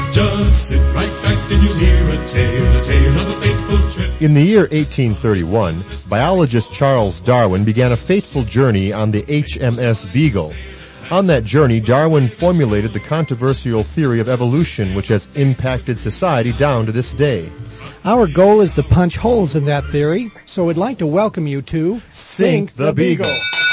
Just sit right back and you'll hear a tale of a fateful trip. In the year 1831, biologist Charles Darwin began a fateful journey on the HMS Beagle. On that journey, Darwin formulated the controversial theory of evolution which has impacted society down to this day. Our goal is to punch holes in that theory, so we'd like to welcome you to Sink the Beagle.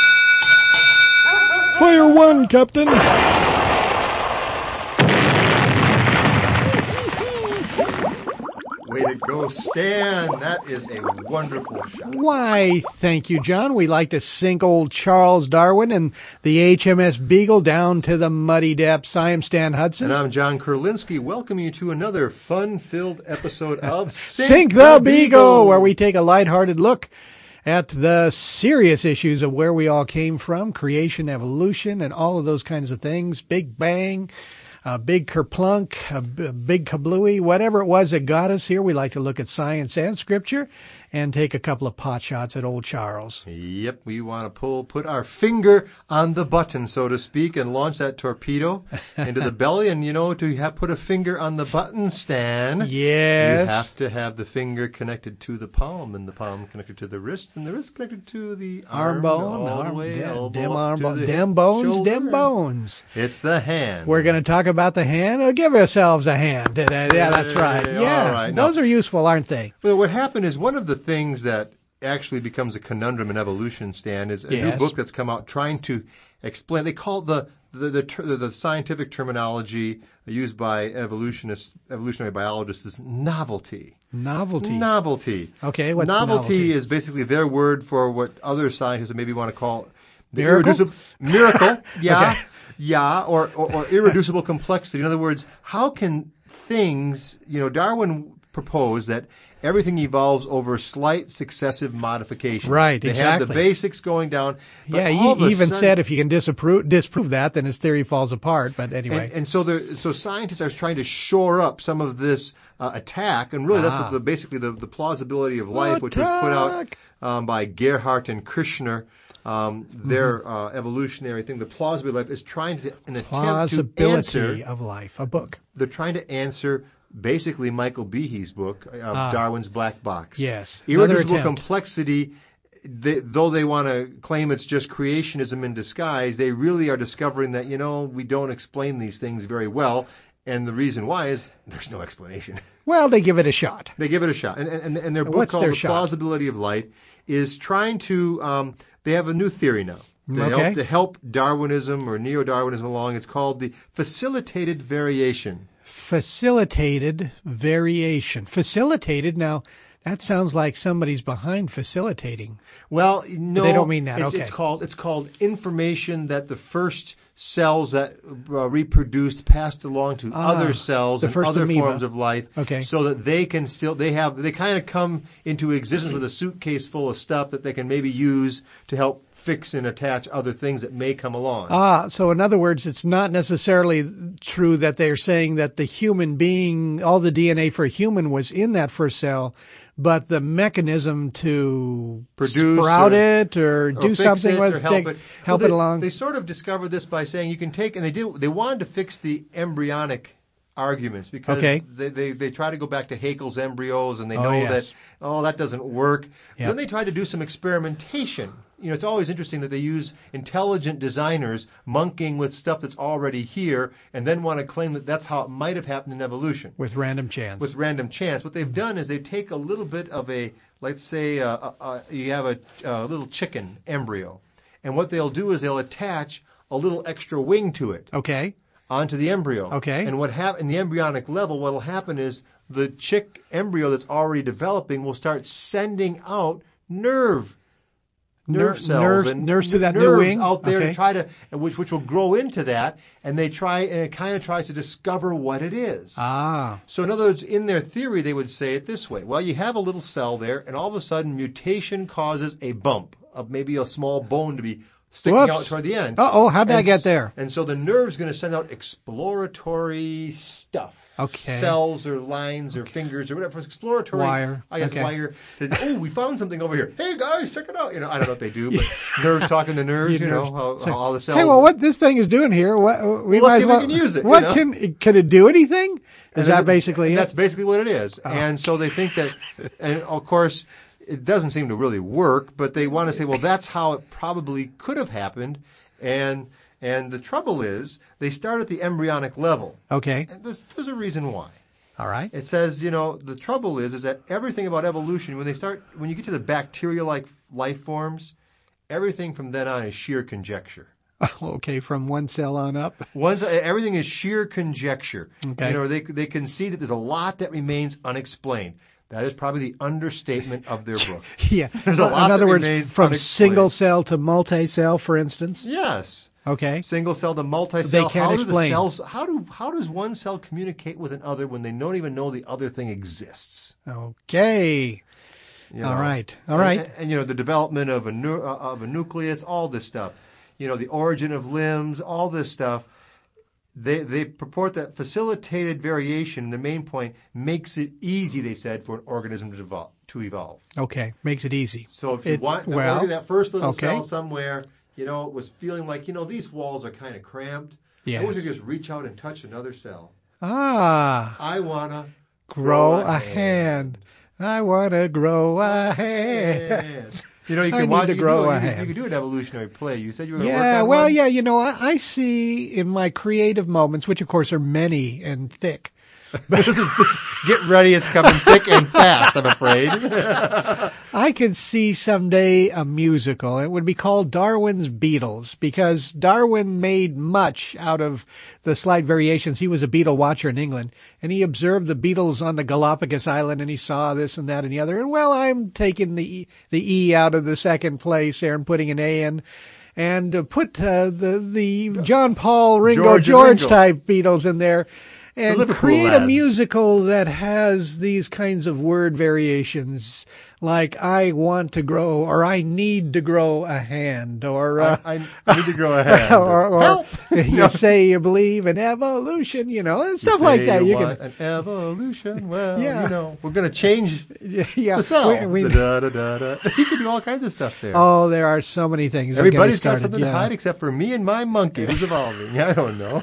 Fire one, Captain. Way to go, Stan. That is a wonderful shot. Why, thank you, John. We like to sink old Charles Darwin and the HMS Beagle down to the muddy depths. I am Stan Hudson. And I'm John Kurlinski. Welcome you to another fun-filled episode of Sink the Beagle, where we take a lighthearted look at the serious issues of where we all came from, creation, evolution, and all of those kinds of things. Big Bang, a big kerplunk, a big kablooey, whatever it was that got us here. We like to look at science and scripture and take a couple of pot shots at old Charles. Yep, we want to put our finger on the button, so to speak, and launch that torpedo into the belly. And, to put a finger on the button, Stan, yes, you have to have the finger connected to the palm, and the palm connected to the wrist, and the wrist connected to the arm bone, all the way, dem bones. It's the hand. We're going to talk about the hand. Give ourselves a hand. Yeah, that's right. Yeah, all right. Those are useful, aren't they? Well, what happened is one of the things that actually becomes a conundrum in evolution, Stan, is a new book that's come out trying to explain. They call it the scientific terminology used by evolutionary biologists is novelty. Novelty. Okay, what's novelty? Is basically their word for what other scientists would maybe want to call the miracle. Yeah. Okay. Yeah, or irreducible complexity. In other words, how can things, Darwin proposed that everything evolves over slight successive modifications. Right, they exactly. have the basics going down. Yeah, he even said if you can disprove that, then his theory falls apart. But anyway. And so scientists are trying to shore up some of this attack, and really that's what basically the plausibility of life, which was put out by Gerhardt and Kirschner. Their evolutionary thing, the plausibility of life, is trying to plausibility of life, a book. They're trying to answer basically Michael Behe's book, Darwin's Black Box. Yes. Irreducible complexity, though they want to claim it's just creationism in disguise, they really are discovering that, we don't explain these things very well. And the reason why is there's no explanation. Well, they give it a shot. And their book called The Plausibility of Life is trying to, they have a new theory now. To help Darwinism or neo-Darwinism along. It's called the facilitated variation. Facilitated variation. Facilitated, now, that sounds like somebody's behind facilitating. Well, no. They don't mean that. It's called information that the first cells that reproduced passed along to other cells and other forms of life. Okay. So that they can they kind of come into existence with a suitcase full of stuff that they can maybe use to help fix and attach other things that may come along. So in other words, it's not necessarily true that they're saying that the human being, all the DNA for a human was in that first cell, but the mechanism to sprout it or do something with it, help it along. They sort of discovered this by saying you can take, and they wanted to fix the embryonic arguments because they try to go back to Haeckel's embryos and they know that doesn't work. Yep. Then they tried to do some experimentation. It's always interesting that they use intelligent designers monkeying with stuff that's already here and then want to claim that that's how it might have happened in evolution. With random chance. What they've done is they take a little bit of let's say you have a little chicken embryo. And what they'll do is they'll attach a little extra wing to it. Okay. Onto the embryo. Okay. And in the embryonic level, what will happen is the chick embryo that's already developing will start sending out nerve cells and nerves to that new wing out there to try to, which will grow into that, and it kind of tries to discover what it is. So in other words, in their theory, they would say it this way: well, you have a little cell there, and all of a sudden, mutation causes a bump of maybe a small bone to be sticking out toward the end. How'd that get there? And so the nerve's going to send out exploratory stuff. Okay. Cells or lines or fingers or whatever. Exploratory. Wire. Wire. We found something over here. Hey, guys, check it out. I don't know what they do, but nerves talking to nerves, how all the cells. Hey, well, what this thing is doing here, let's see if we can use it. Can it do anything? Is that basically it? That's basically what it is. Oh. And so they think that, and of course, it doesn't seem to really work, but they want to say, well, that's how it probably could have happened. And the trouble is, they start at the embryonic level. Okay. And there's a reason why. All right. It says, the trouble is that everything about evolution, when you get to the bacteria-like life forms, everything from then on is sheer conjecture. Okay, from one cell on up? Everything is sheer conjecture. Okay. They can see that there's a lot that remains unexplained. That is probably the understatement of their book. Yeah. There's a lot in other that words, remains from unexplained. single cell to multi-cell, for instance? Yes. Okay. Single cell to multi-cell. They can't explain. How does one cell communicate with another when they don't even know the other thing exists? Okay. All right. And the development of a nucleus, all this stuff. The origin of limbs, all this stuff. They purport that facilitated variation, the main point, makes it easy, they said, for an organism to evolve. Okay, makes it easy. So if you want that first little cell somewhere, was feeling like, these walls are kind of cramped. Yes. I want to just reach out and touch another cell. I want to grow a hand. I want to grow a hand. You can do an evolutionary play. You said you were going to work on one? Yeah, I see in my creative moments, which of course are many and thick. Get ready, it's coming thick and fast, I'm afraid. I could see someday a musical. It would be called Darwin's Beetles, because Darwin made much out of the slight variations. He was a beetle watcher in England, and he observed the beetles on the Galapagos Island, and he saw this and that and the other. And I'm taking the E out of the second place there and putting an A in. And put the John Paul, Ringo, George type Beatles in there. And create a musical that has these kinds of word variations, like I want to grow, or I need to grow a hand, or I need to grow a hand, or help! You say you believe in evolution, stuff like that. You want an evolution. Well, we're going to change the cell. You can do all kinds of stuff there. Oh, there are so many things. Everybody's got something to hide except for me and my monkey who's evolving. I don't know.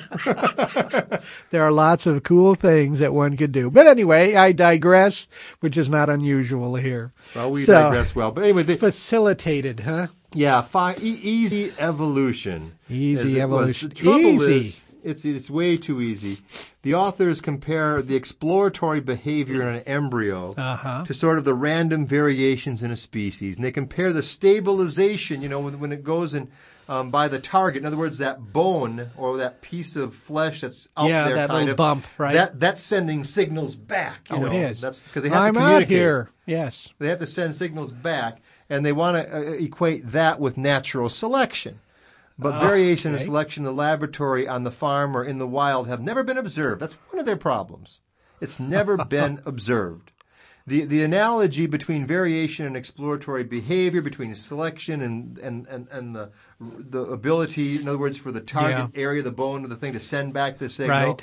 There are lots of cool things that one could do. But anyway, I digress, which is not unusual here. Well, we digress well. But anyway, facilitated, huh? Yeah, easy evolution. Easy evolution. The trouble is, it's way too easy. The authors compare the exploratory behavior in an embryo to sort of the random variations in a species. And they compare the stabilization, when it goes in by the target. In other words, that bone or that piece of flesh that's out there, that little bump, right? That's sending signals back. It is. That's because they have to I'm communicate. out here. Yes. They have to send signals back, and they want to equate that with natural selection. But variation and selection in the laboratory, on the farm, or in the wild have never been observed. That's one of their problems. It's never been observed. The analogy between variation and exploratory behavior, between selection and the ability, in other words, for the target area, the bone of the thing to send back the signal,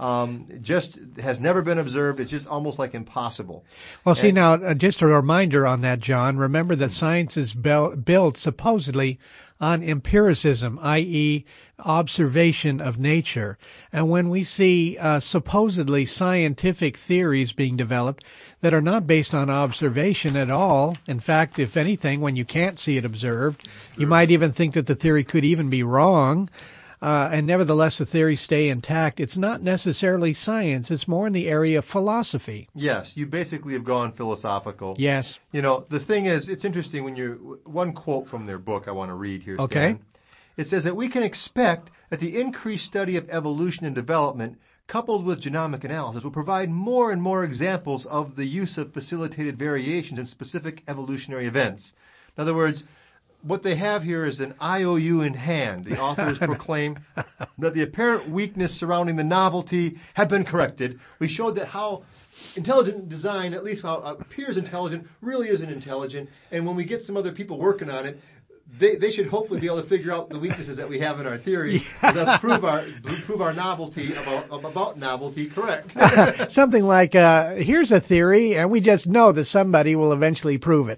just has never been observed. It's just almost like impossible. Well, now, just a reminder on that, John. Remember that science is built supposedly on empiricism, i.e., observation of nature. And when we see supposedly scientific theories being developed that are not based on observation at all, in fact, if anything, when you can't see it observed, you might even think that the theory could even be wrong, and nevertheless the theories stay intact. It's not necessarily science. It's more in the area of philosophy. Yes, you basically have gone philosophical. Yes. The thing is, it's interesting one quote from their book I want to read here, Stan. Okay. It says that we can expect that the increased study of evolution and development, coupled with genomic analysis, will provide more and more examples of the use of facilitated variations in specific evolutionary events. In other words, what they have here is an IOU in hand. The authors proclaim that the apparent weakness surrounding the novelty had been corrected. We showed that how intelligent design, at least how it appears intelligent, really isn't intelligent. And when we get some other people working on it, they should hopefully be able to figure out the weaknesses that we have in our theory, and thus prove our novelty about novelty correct. Something like, here's a theory, and we just know that somebody will eventually prove it.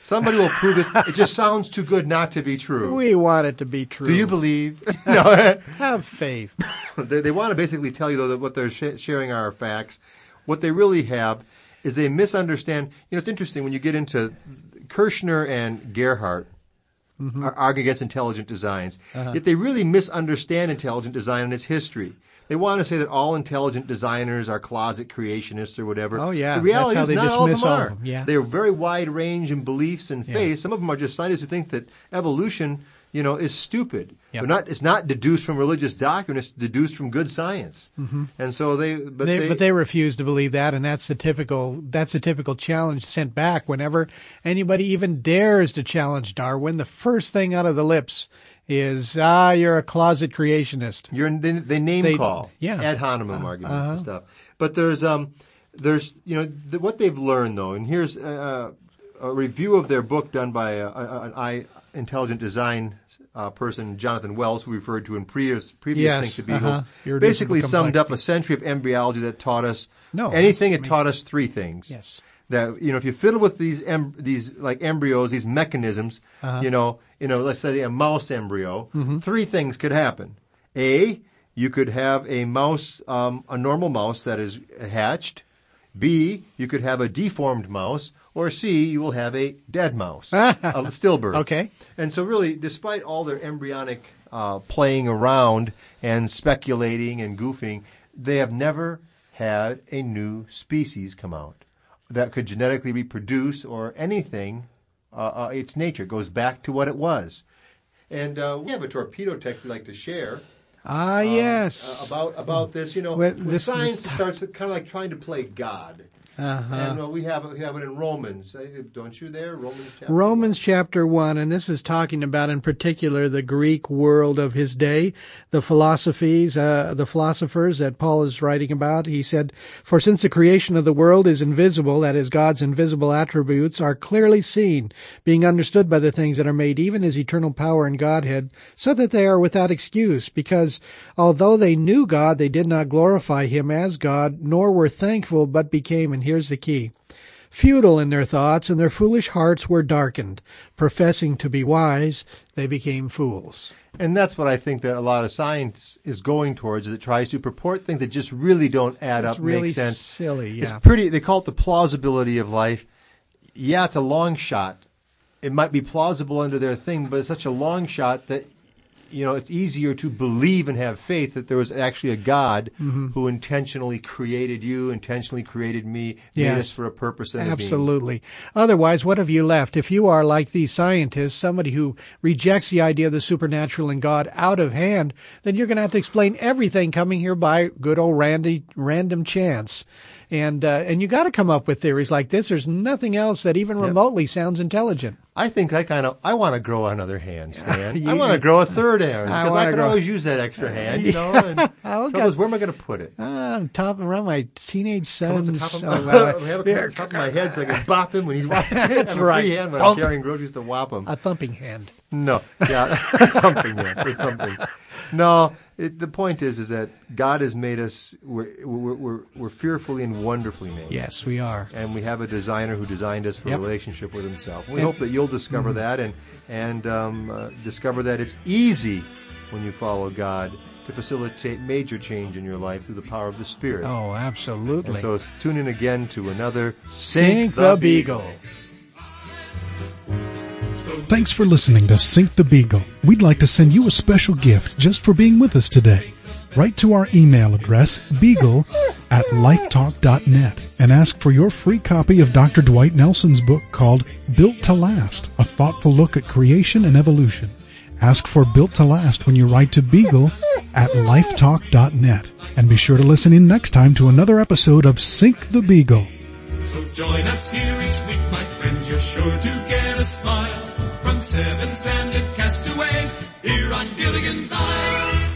Somebody will prove this. It just sounds too good not to be true. We want it to be true. Do you believe? No. Have faith. They want to basically tell you, though, that what they're sharing are facts. What they really have is they misunderstand. It's interesting when you get into Kirshner and Gerhardt argue against intelligent designs. Yet they really misunderstand intelligent design and its history. They want to say that all intelligent designers are closet creationists or whatever. Oh, yeah. The reality is not all of them are. Yeah. They're very wide range in beliefs and faith. Some of them are just scientists who think that evolution, is stupid. Yep. It's not deduced from religious doctrine. It's deduced from good science. And so they refuse to believe that, and that's the typical challenge sent back whenever anybody even dares to challenge Darwin. The first thing out of the lips is, you're a closet creationist. They name call. Ad hominem arguments and stuff. But there's what they've learned, though, and here's a review of their book done by an intelligent design person, Jonathan Wells, who we referred to in previous Sink the Beagles, basically summed up a century of embryology that taught us anything. It taught us three things. Yes. That if you fiddle with these like embryos, these mechanisms, let's say a mouse embryo, three things could happen. A, you could have a mouse, a normal mouse that is hatched. B, you could have a deformed mouse, or C, you will have a dead mouse, a stillbirth. Okay. And so really, despite all their embryonic playing around and speculating and goofing, they have never had a new species come out that could genetically reproduce or anything. Its nature goes back to what it was. And we have a torpedo text we'd like to share. Yes. About this, when science starts kind of like trying to play God. And we have it in Romans, don't you there? Romans chapter 1, and this is talking about in particular the Greek world of his day, the philosophers that Paul is writing about. He said, "For since the creation of the world is invisible, that is, God's invisible attributes are clearly seen, being understood by the things that are made, even his eternal power and Godhead, so that they are without excuse, because although they knew God, they did not glorify him as God, nor were thankful, but became," and here's the key, "futile in their thoughts, and their foolish hearts were darkened. Professing to be wise, they became fools." And that's what I think that a lot of science is going towards, is it tries to purport things that just really don't add up, really make sense. Silly, yeah. It's pretty, they call it the plausibility of life. Yeah, it's a long shot. It might be plausible under their thing, but it's such a long shot that it's easier to believe and have faith that there was actually a God who intentionally created you, intentionally created me, made us for a purpose and absolutely. A being. Otherwise, what have you left? If you are like these scientists, somebody who rejects the idea of the supernatural and God out of hand, then you're going to have to explain everything coming here by good old random chance. And you got to come up with theories like this. There's nothing else that even remotely sounds intelligent. I think I want to grow another hand, Stan. I want to grow a third hand because I could always use that extra hand, And trouble is, where am I going to put it? Around my teenage son's. Have it come on the top of my head so I can bop him when he's walking. That's right. Free hand when I'm carrying groceries to whop him. A thumping hand. No, thumping hand. We're thumping. No, the point is that God has made us. We're fearfully and wonderfully made. Yes, we are. And we have a designer who designed us for a relationship with Himself. We hope that you'll discover that and discover that it's easy when you follow God to facilitate major change in your life through the power of the Spirit. Oh, absolutely. And so tune in again to another Sink the Beagle. Thanks for listening to Sink the Beagle. We'd like to send you a special gift just for being with us today. Write to our email address, beagle@lifetalk.net, and ask for your free copy of Dr. Dwight Nelson's book called Built to Last, a thoughtful look at creation and evolution. Ask for Built to Last when you write to beagle@lifetalk.net. And be sure to listen in next time to another episode of Sink the Beagle. So join us here each week, my friends, you're sure to get a smile from 7 stranded castaways here on Gilligan's Isle.